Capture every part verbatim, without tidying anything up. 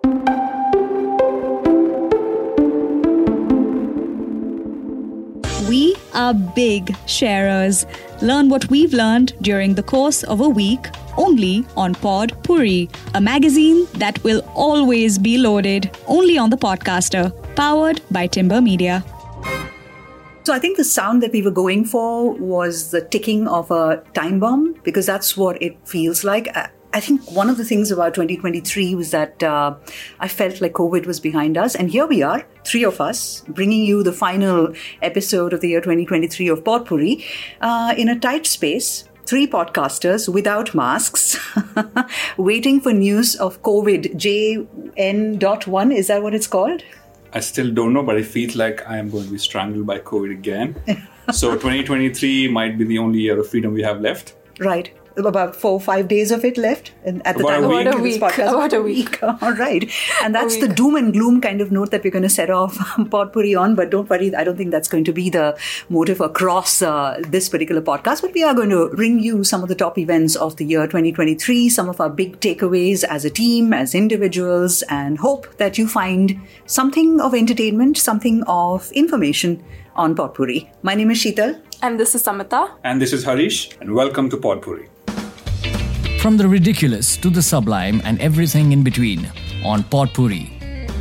We are big sharers. Learn what we've learned during the course of a week only on Pod Puri, a magazine that will always be loaded only on the Podcaster, powered by Timber Media. So I think the sound that we were going for was the ticking of a time bomb, because that's what it feels like. I think one of the things about twenty twenty-three was that uh, I felt like COVID was behind us. And here we are, three of us, bringing you the final episode of the year twenty twenty-three of Pod Puri uh, in a tight space. Three podcasters without masks, waiting for news of COVID J N one. Is that what it's called? I still don't know, but it feels like I am going to be strangled by COVID again. So twenty twenty-three might be the only year of freedom we have left. Right. About four or five days of it left at the about time a of week. this podcast. About a week. All right. And that's the doom and gloom kind of note that we're going to set off Pod Puri on. But don't worry, I don't think that's going to be the motive across uh, this particular podcast. But we are going to bring you some of the top events of the year twenty twenty-three, some of our big takeaways as a team, as individuals, and hope that you find something of entertainment, something of information on Pod Puri. My name is Sheetal. And this is Samita. And this is Harish. And welcome to Pod Puri. From the ridiculous to the sublime and everything in between on Pod Puri.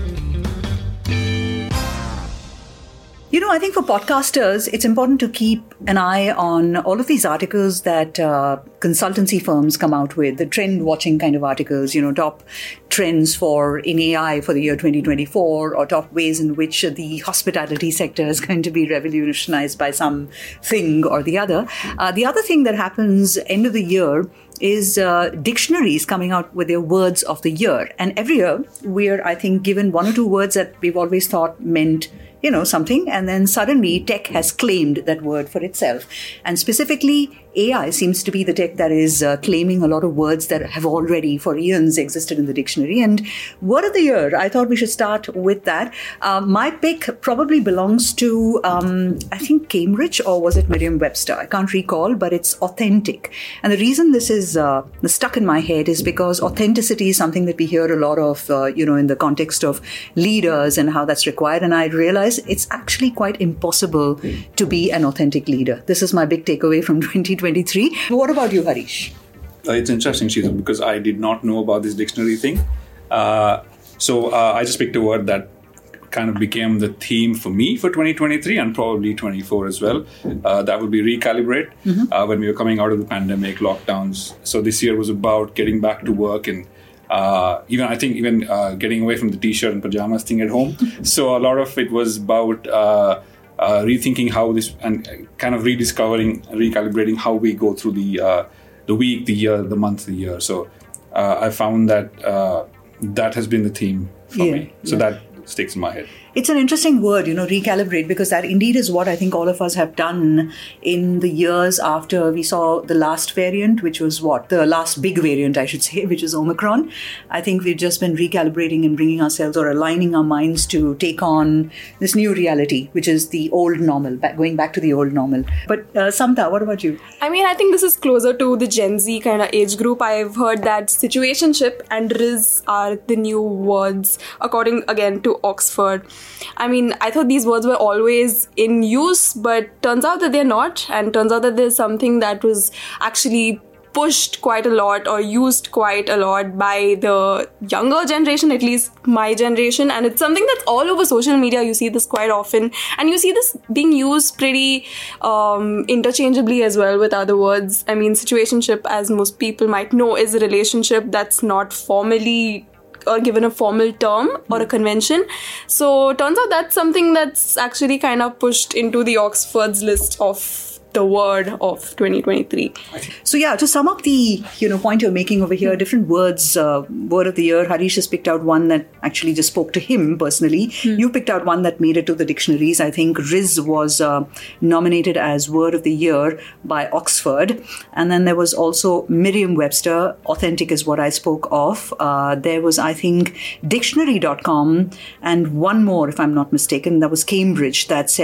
You know, I think for podcasters, it's important to keep an eye on all of these articles that uh, consultancy firms come out with, the trend watching kind of articles, you know, top trends for in A I for the year twenty twenty-four, or top ways in which the hospitality sector is going to be revolutionized by something or the other. Uh, the other thing that happens end of the year is uh, dictionaries coming out with their words of the year. And every year, we're, I think, given one or two words that we've always thought meant, you know, something. And then suddenly tech has claimed that word for itself. And specifically, A I seems to be the tech that is uh, claiming a lot of words that have already for eons existed in the dictionary. And word of the year, I thought we should start with that. Uh, my pick probably belongs to, um, I think, Cambridge, or was it Merriam-Webster? I can't recall, but it's authentic. And the reason this is uh, stuck in my head is because authenticity is something that we hear a lot of, uh, you know, in the context of leaders and how that's required. And I realized it's actually quite impossible to be an authentic leader. This is my big takeaway from twenty twenty-three. What about you, Harish? Uh, it's interesting, Sheetal, because I did not know about this dictionary thing. Uh, so uh, I just picked a word that kind of became the theme for me for twenty twenty-three and probably twenty-four as well. Uh, that would be recalibrate. Mm-hmm. Uh, when we were coming out of the pandemic, lockdowns. So this year was about getting back to work and Uh, even I think even uh, getting away from the t-shirt and pajamas thing at home. So a lot of it was about uh, uh, rethinking how this and kind of rediscovering, recalibrating how we go through the uh, the week, the year, the month, the year. So uh, I found that uh, that has been the theme for yeah, me. So yeah. that sticks in my head. It's an interesting word, you know, recalibrate, because that indeed is what I think all of us have done in the years after we saw the last variant, which was what? The last big variant, I should say, which is Omicron. I think we've just been recalibrating and bringing ourselves or aligning our minds to take on this new reality, which is the old normal, back, going back to the old normal. But uh, Samta, what about you? I mean, I think this is closer to the Gen Z kind of age group. I've heard that situationship and Riz are the new words, according, again, to Oxford. I mean, I thought these words were always in use, but turns out that they're not. And turns out that there's something that was actually pushed quite a lot or used quite a lot by the younger generation, at least my generation. And it's something that's all over social media. You see this quite often. And you see this being used pretty um, interchangeably as well with other words. I mean, situationship, as most people might know, is a relationship that's not formally or given a formal term or a convention. So turns out that's something that's actually kind of pushed into the Oxford's list of the word of twenty twenty-three. So yeah, to sum up the you know point you're making over here, different words, uh, word of the year. Harish has picked out one that actually just spoke to him personally. Hmm. You picked out one that made it to the dictionaries. I think Riz was uh, nominated as word of the year by Oxford. And then there was also Merriam-Webster. Authentic is what I spoke of. Uh, there was, I think, dictionary dot com and one more, if I'm not mistaken, that was Cambridge, that said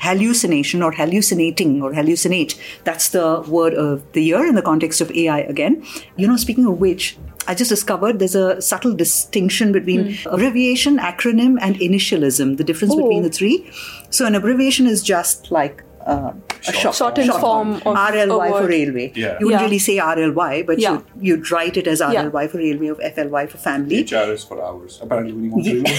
hallucination or hallucinating or hallucinate. That's the word of the year in the context of A I again. You know, speaking of which, I just discovered there's a subtle distinction between mm. abbreviation, acronym, and initialism, the difference oh. between the three. So an abbreviation is just like uh, a short, shortened short form of R L Y a for word. railway. Yeah. You wouldn't Yeah. really say R L Y, but Yeah. you'd, you'd write it as R L Y Yeah. for railway or F L Y for family. H R is for hours. Apparently, we want to remove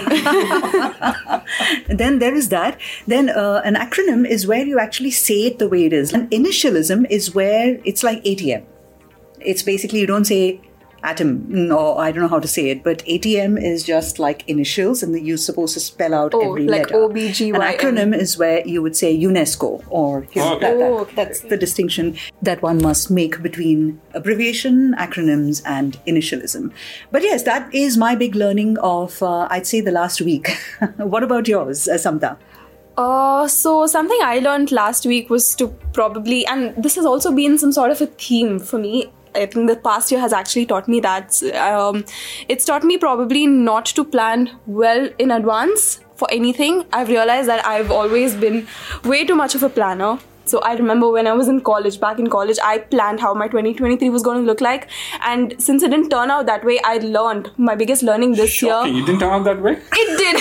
people. And then there is that. Then uh, an acronym is where you actually say it the way it is. An initialism is where it's like A T M. It's basically, you don't say atom, no, I don't know how to say it, but A T M is just like initials and you're supposed to spell out Oh, every like letter. O B G Y N. An acronym is where you would say UNESCO or you know, Oh, okay. that, that, Oh, okay. that's the distinction that one must make between abbreviation, acronyms and initialism. But yes, that is my big learning of, uh, I'd say, the last week. What about yours, uh, Samta? Uh, so something I learned last week was to probably, and this has also been some sort of a theme for me. I think the past year has actually taught me that. Um, it's taught me probably not to plan well in advance for anything. I've realized that I've always been way too much of a planner. So I remember when I was in college, back in college, I planned how my twenty twenty-three was going to look like. And since it didn't turn out that way, I learned my biggest learning this Shocking. year. You didn't turn out that way? It did.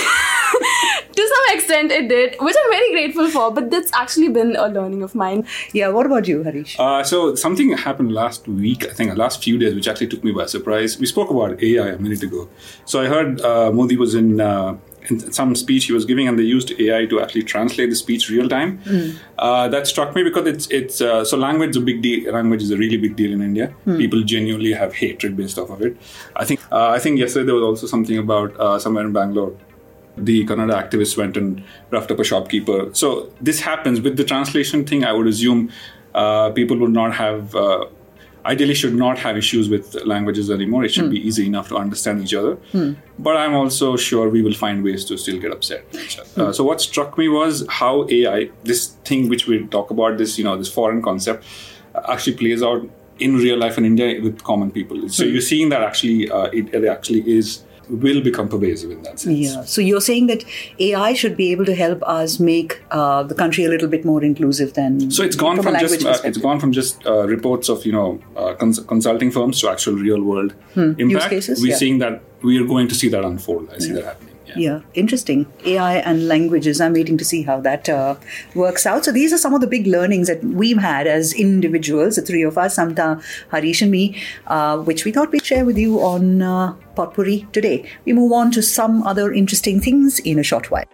To some extent, it did, which I'm very grateful for. But that's actually been a learning of mine. Yeah, what about you, Harish? Uh, so something happened last week, I think, the last few days, which actually took me by surprise. We spoke about A I a minute ago. So I heard uh, Modi was in, uh, in some speech he was giving, and they used A I to actually translate the speech real time. Mm. Uh, that struck me because it's it's uh, so language is a big deal. Language is a really big deal in India. Mm. People genuinely have hatred based off of it. I think uh, I think yesterday there was also something about uh, somewhere in Bangalore. The Kannada activists went and roughed up a shopkeeper. So this happens with the translation thing. I would assume uh, people would not have, uh, ideally should not have issues with languages anymore. It should mm. be easy enough to understand each other. Mm. But I'm also sure we will find ways to still get upset. Mm. Uh, so what struck me was how A I, this thing which we talk about, this, you know, this foreign concept, uh, actually plays out in real life in India with common people. So mm. you're seeing that actually, uh, it, it actually is, will become pervasive in that sense. Yeah. So you're saying that A I should be able to help us make uh, the country a little bit more inclusive than. So it's gone from, from just uh, it's gone from just uh, reports of you know uh, cons- consulting firms to actual real world hmm. impact. Use cases? We're yeah. seeing that we are going to see that unfold. I see yeah. that happening. Yeah. yeah, interesting. A I and languages. I'm waiting to see how that uh, works out. So these are some of the big learnings that we've had as individuals, the three of us, Samta, Harish and me, uh, which we thought we'd share with you on uh, Potpourri today. We move on to some other interesting things in a short while.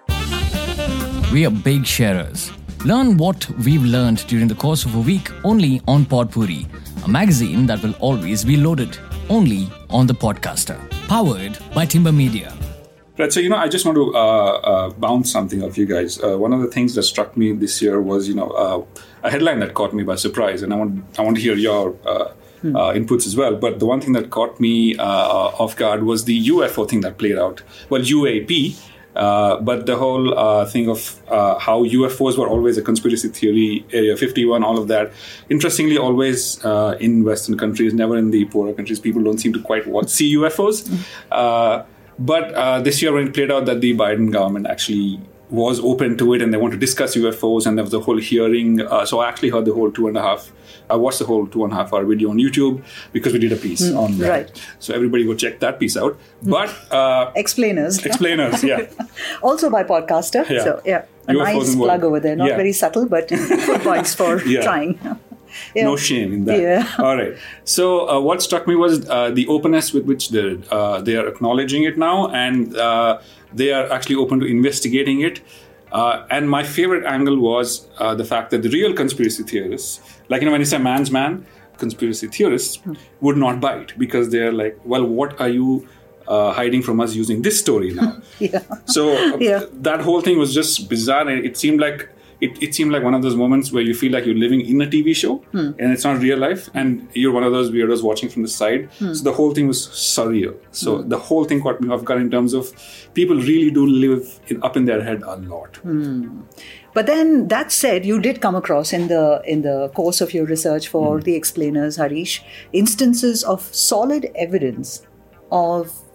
We are big sharers. Learn what we've learned during the course of a week only on Potpourri, a magazine that will always be loaded, only on The Podcaster, powered by Timber Media. Right, so you know, I just want to uh, uh, bounce something off you guys. Uh, one of the things that struck me this year was, you know, uh, a headline that caught me by surprise, and I want I want to hear your uh, hmm. uh, inputs as well. But the one thing that caught me uh, off guard was the U F O thing that played out. Well, U A P, uh, but the whole uh, thing of uh, how U F Os were always a conspiracy theory, Area fifty-one, all of that. Interestingly, always uh, in Western countries, never in the poorer countries, people don't seem to quite watch, see U F Os. Hmm. Uh, But uh, this year when it played out that the Biden government actually was open to it and they want to discuss U F Os and there was a whole hearing. Uh, so I actually heard the whole two and a half, I watched the whole two and a half hour video on YouTube because we did a piece mm, on that. Right. So everybody go check that piece out. But uh, Explainers. Explainers, yeah. Also by Podcaster. Yeah. So yeah, a U F Os nice plug over there. Not yeah. very subtle, but good points for yeah. trying. Yeah. No shame in that. Yeah. All right. So uh, what struck me was uh, the openness with which they uh, they are acknowledging it now, and uh, they are actually open to investigating it. Uh, and my favorite angle was uh, the fact that the real conspiracy theorists, like you know, when you say man's man, conspiracy theorists hmm. would not bite because they're like, well, what are you uh, hiding from us using this story now? yeah. So uh, yeah. that whole thing was just bizarre, and it seemed like. It, it seemed like one of those moments where you feel like you're living in a T V show hmm. and it's not real life and you're one of those weirdos watching from the side. Hmm. So the whole thing was surreal. So hmm. the whole thing caught me off guard in terms of people really do live in, up in their head a lot. Hmm. But then that said, you did come across in the in the course of your research for hmm. the explainers, Harish, instances of solid evidence of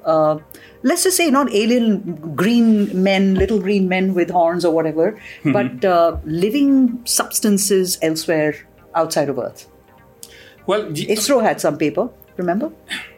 uh, let's just say not alien green men, little green men with horns or whatever, mm-hmm. but uh, living substances elsewhere outside of Earth. Well, ISRO had some paper, remember?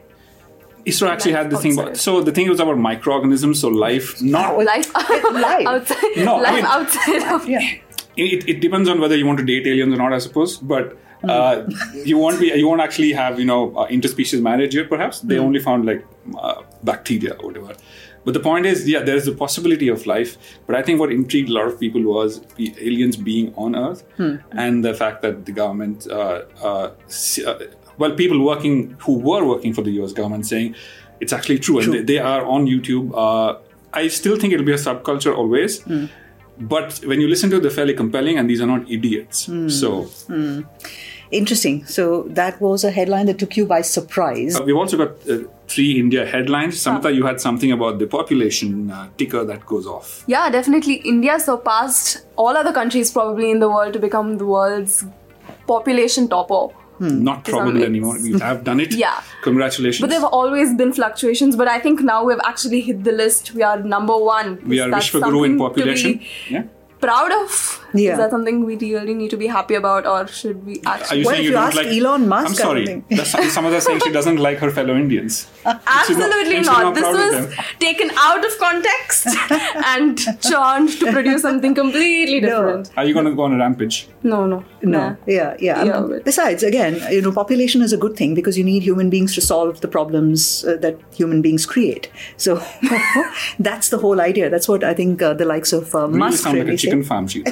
ISRO actually life had the outside. thing about, so the thing was about microorganisms, so life, not... Oh, Life, life. outside, No, I life mean- outside of Yeah. It, it depends on whether you want to date aliens or not, I suppose. But uh, you won't be, you won't actually have, you know, uh, interspecies marriage here. Perhaps they only found like uh, bacteria or whatever. But the point is, yeah, there is a possibility of life. But I think what intrigued a lot of people was the aliens being on Earth, and the fact that the government, uh, uh, s- uh, well, people working who were working for the U S government saying it's actually true, True. and they, they are on YouTube. Uh, I still think it'll be a subculture always. But when you listen to it, they're fairly compelling, and these are not idiots. Mm. So Interesting. So that was a headline that took you by surprise. uh, we've also got uh, three India headlines. Samantha, you had something about the population uh, ticker that goes off. Yeah, definitely. India surpassed all other countries probably in the world to become the world's population topper. Not probably Some- anymore. We have done it. Yeah. Congratulations. But there have always been fluctuations. But I think now we've actually hit the list. We are number one. we are That's Vishwaguru in something to population. be Yeah. proud of? Yeah. Is that something we really need to be happy about, or should we Are actually? you Well, saying if you you don't ask like Elon Musk, I'm I sorry. don't think- That's, Samantha saying she doesn't like her fellow Indians. Absolutely she's not. not This proud of was them. taken out of context and churned to produce something completely No. different. Are you going to go on a rampage? No, no. No, Nah. yeah, yeah. Yeah, Um, but- Besides, again, you know, population is a good thing because you need human beings to solve the problems uh, that human beings create. So that's the whole idea. That's what I think uh, the likes of uh, Really Musk sound like really a chicken say. farm, Sheila.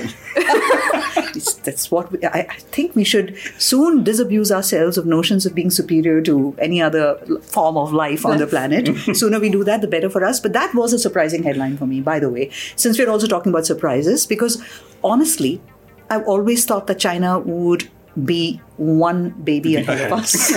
It's, that's what we, I, I think we should soon disabuse ourselves of notions of being superior to any other l- form of life on the planet. Sooner we do that, the better for us. But that was a surprising headline for me, by the way, since we're also talking about surprises, because honestly, I've always thought that China would be one baby ahead of us.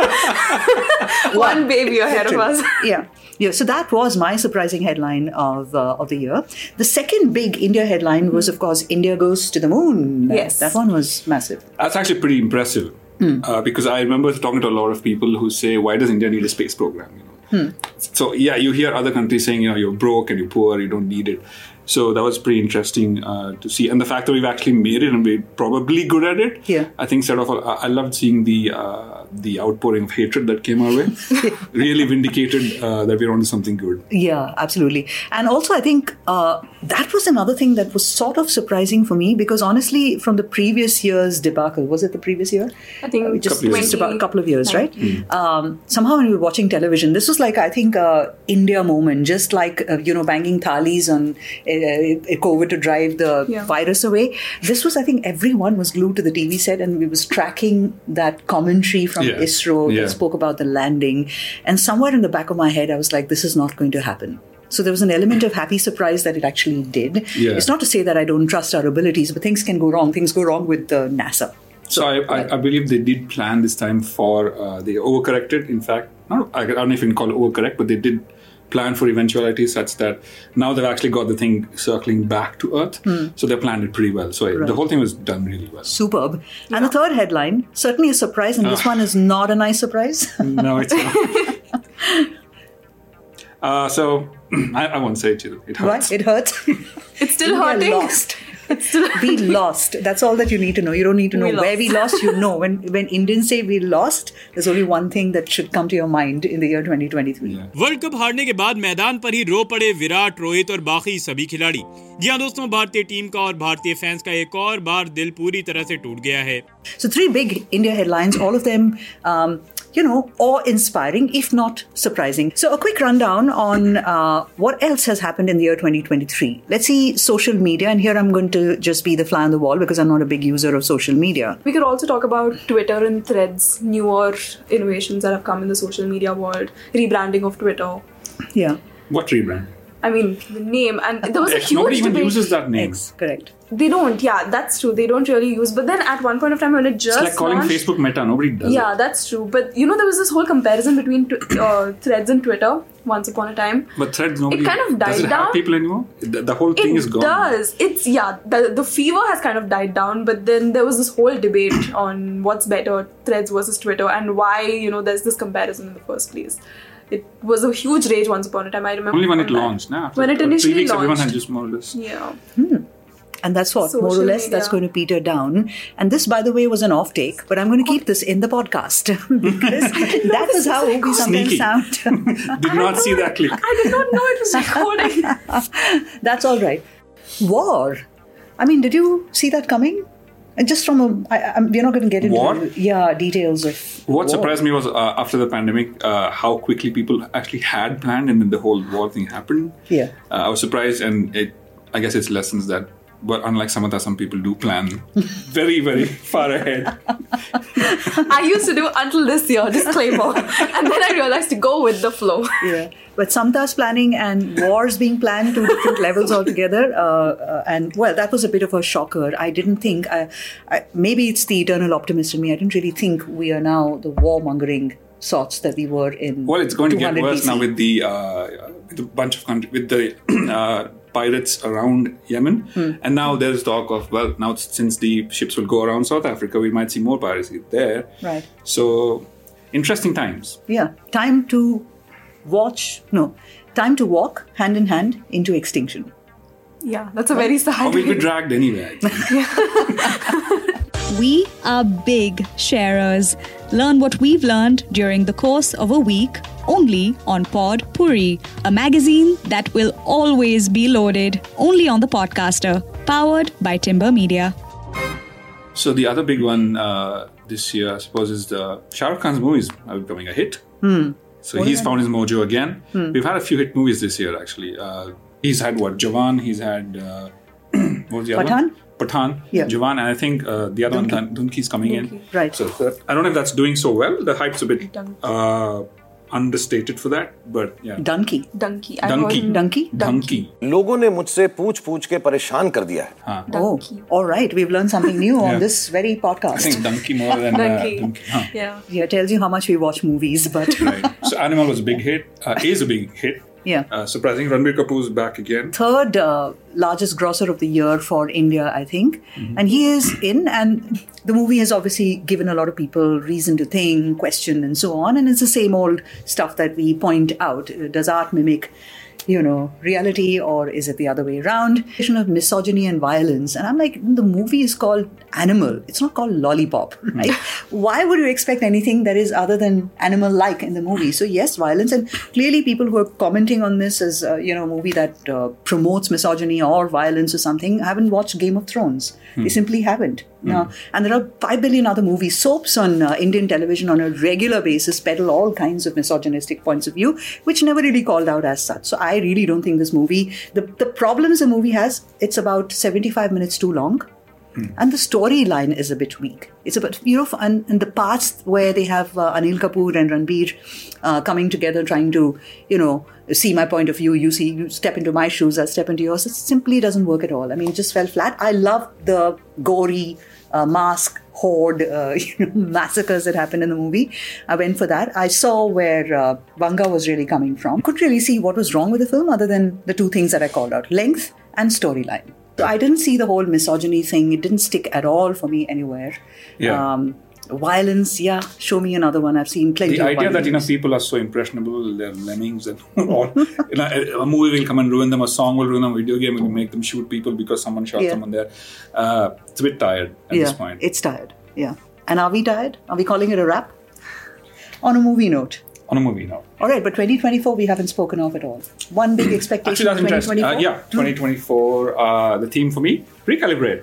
One baby ahead of us. yeah. Yeah, so that was my surprising headline of uh, of the year. The second big India headline was, of course, India goes to the moon. That- Yes. That one was massive. That's actually pretty impressive. Uh, because I remember talking to a lot of people who say, why does India need a space program? You know? So, yeah, you hear other countries saying, you know, you're broke and you're poor, you don't need it. So that was pretty interesting uh, to see. And the fact that we've actually made it and we're probably good at it, Yeah. I think set off, I I loved seeing the uh, the outpouring of hatred that came our way. Really vindicated uh, that we're onto something good. Yeah, absolutely. And also, I think uh, that was another thing that was sort of surprising for me because honestly, from the previous year's debacle, was it the previous year? I think Uh, just, Couple years. just about a couple of years, right? Mm. Um, somehow, when we were watching television, this was like, I think, uh, India moment, just like, uh, you know, banging thalis on uh, uh, COVID to drive the Yeah. virus away. This was, I think, everyone was glued to the T V set and we was tracking that commentary from Yeah. ISRO Yeah. that spoke about the landing. And somewhere in the back of my head, I was like, this is not going to happen. So there was an element of happy surprise that it actually did. Yeah. It's not to say that I don't trust our abilities, but things can go wrong. Things go wrong with uh, NASA. So I, I, I believe they did plan this time for, uh, they overcorrected, in fact. Not, I don't know if you can call it overcorrect, but they did plan for eventualities such that now they've actually got the thing circling back to Earth. So they planned it pretty well. So I- the whole thing was done really well. Superb. And the third headline, certainly a surprise, and this Ah. one is not a nice surprise. No, it's not. uh, so I, I won't say it to you. It hurts. Right? It hurts. It's still We are hurting. lost. We lost. That's all that you need to know. You don't need to know We where lost. we lost. You know, when when Indians say we lost, there's only one thing that should come to your mind in the year twenty twenty-three. Yeah. World cup हारने के बाद मैदान पर ही रो पड़े विराट, रोहित और बाकी सभी खिलाड़ी। जी हाँ दोस्तों, भारतीय टीम का और भारतीय फैंस का एक और बार दिल पूरी तरह से टूट गया है। So three big India headlines, all of them, um, you know, awe-inspiring, if not surprising. So a quick rundown on uh, what else has happened in the year twenty twenty-three. Let's see social media, and here I'm going to just be the fly on the wall because I'm not a big user of social media. We could also talk about Twitter and Threads, newer innovations that have come in the social media world, rebranding of Twitter. Yeah. What rebrand? I mean, the name, and there was a X, huge nobody even debate. uses that name. X, correct. They don't, yeah, that's true. They don't really use. But then at one point of time when it just It's like calling launched, Facebook Meta. Nobody does yeah, it. that's true. But you know, there was this whole comparison between tw- uh, Threads and Twitter once upon a time. But Threads, nobody kind of does died it have down. people anymore? The, the whole thing It is gone. does. It's yeah. The the fever has kind of died down, but then there was this whole debate on what's better, Threads versus Twitter, and why you know there's this comparison in the first place. it was a huge rage once upon a time. I remember Only when it that. launched. Nah, When it three initially weeks, everyone launched. had just more or less. Yeah. And that's what, more or Social less, media. that's going to peter down. And this, by the way, was an off take, but I'm going to keep this in the podcast because that was how we sometimes Sneaky. sound. Did not see that click. I did not know it was recording. That's all right. War. I mean, did you see that coming? And just from a, I, I'm, we're not going to get into War? yeah details of What war. surprised me was uh, after the pandemic, uh, how quickly people actually had planned, and then the whole war thing happened. Yeah. Uh, I was surprised, and it, I guess it's lessons that, but unlike Samantha, some people do plan very, very far ahead. I used to do until this year, disclaimer. And then I realized to go with the flow. Yeah, but Samta's planning and wars being planned to different levels altogether. Uh, uh, and well, that was a bit of a shocker. I didn't think, I, I, maybe it's the eternal optimist in me. I didn't really think we are now the warmongering sorts that we were in. Well, it's going to get two hundred worse B C. now with the uh, with a bunch of country, with the uh, pirates around Yemen, Hmm. and now there's talk of, well, now since the ships will go around South Africa, we might see more piracy there. Right. So, interesting times. Yeah, time to watch, no, time to walk hand in hand into extinction. Yeah, that's a very Or sad we'll be way. dragged anyway. I think. We are big sharers. Learn what we've learned during the course of a week only on Pod Puri, a magazine that will always be loaded only on the Podcaster, powered by Timber Media. So the other big one uh, this year, I suppose, is the Shah Rukh Khan's movies are becoming a hit. Hmm. So he's found his mojo again. We've had a few hit movies this year, actually. Uh, he's had what? Jawan. He's had uh, what was the other Pathaan? one? Pathaan. Yeah. Jawan, and I think uh, the other Dunki. one, Dun- Dunki's coming in. Right. So that, I don't know if that's doing so well. The hype's a bit Dunki. uh, understated for that, but yeah. Donkey. Donkey. I Donkey. heard- Donkey? Donkey. लोगों ने मुझसे पूछ पूछ के परेशान कर दिया है Oh, all right. We've learned something new Yeah. on this very I podcast. think Donkey more than uh, Donkey. Donkey. Huh. Yeah. Yeah, tells you how much we watch movies, but Right. So Animal was a big hit. Uh, is a big hit. yeah. Uh, surprising. Ranbir Kapoor's back again. Third uh, largest grosser of the year for India, I think. And he is in, and the movie has obviously given a lot of people reason to think, question, and so on. And it's the same old stuff that we point out. Does art mimic, you know, reality, or is it the other way around? Of misogyny and violence. And I'm like, the movie is called Animal. It's not called Lollipop, right? Why would you expect anything that is other than animal-like in the movie? So yes, violence. And clearly people who are commenting on this as, uh, you know, a movie that uh, promotes misogyny or violence or something haven't watched Game of Thrones. They simply haven't. No. And there are five billion other movies. Soaps on uh, Indian television on a regular basis peddle all kinds of misogynistic points of view, which never really called out as such. So I really don't think this movie, the, the problems the movie has, it's about seventy-five minutes too long. And the storyline is a bit weak. It's about, you know, and, and the parts where they have uh, Anil Kapoor and Ranbir uh, coming together trying to, you know, see my point of view, you see, you step into my shoes, I step into yours. It simply doesn't work at all. I mean, it just fell flat. I love the gory uh, mask horde uh, you know, massacres that happened in the movie. I went for that. I saw where uh, Vanga was really coming from. Couldn't really see what was wrong with the film other than the two things that I called out, length and storyline. So I didn't see the whole misogyny thing. It didn't stick at all for me anywhere. Yeah. Um, violence, yeah, show me another one. I've seen plenty The of idea that, you know, violence. people are so impressionable, they're lemmings and all. You know, a, a movie will come and ruin them, a song will ruin them, a video game will make them shoot people because someone shot Yeah. someone there. Uh, it's a bit tired at yeah, this point. it's tired. Yeah. And are we tired? Are we calling it a wrap? On a movie note. On a movie now. All right, but twenty twenty-four we haven't spoken of at all. One big expectation Actually, that's of twenty interesting. twenty-four? Uh, yeah, twenty twenty-four, uh, the theme for me, recalibrate.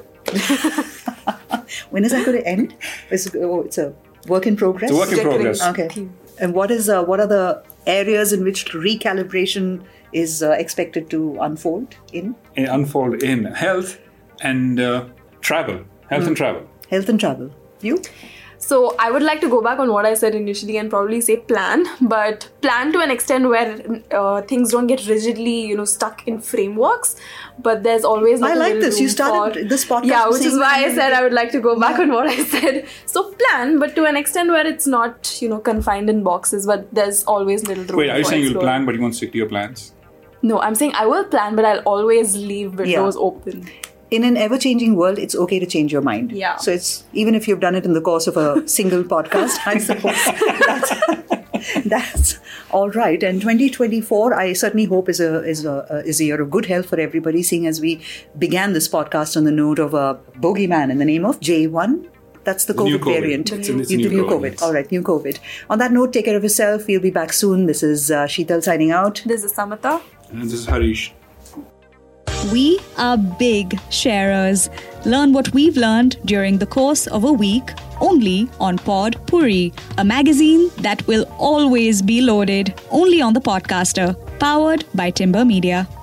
When is that going to end? It's, oh, it's a work in progress? It's a work in progress. Okay. And what is uh, what are the areas in which recalibration is uh, expected to unfold in? In- unfold in health and uh, travel. Health Hmm. and travel. Health and travel. You? So I would like to go back on what I said initially and probably say plan, but plan to an extent where uh, things don't get rigidly, you know, stuck in frameworks. But there's always like I a like little this. You room started for- this podcast Yeah, with which is saying why I that- said I would like to go back on what I said. So plan, but to an extent where it's not, you know, confined in boxes, but there's always little room. Wait, are you for saying you'll exploring. plan but you won't stick to your plans? No, I'm saying I will plan, but I'll always leave windows Yeah. open. In an ever-changing world, it's okay to change your mind. Yeah. So it's even if you've done it in the course of a single podcast, I suppose. That's, That's all right. And twenty twenty-four, I certainly hope is a is a uh, is a year of good health for everybody. Seeing as we began this podcast on the note of a bogeyman in the name of J one. That's the, the COVID, COVID variant. It's in, it's the new, new COVID. COVID. All right, new COVID. On that note, take care of yourself. We'll be back soon. This is uh, Sheetal signing out. This is Samata. And this is Harish. We are big sharers. Learn what we've learned during the course of a week only on Pod Puri, a magazine that will always be loaded only on the Podcaster, powered by Timber Media.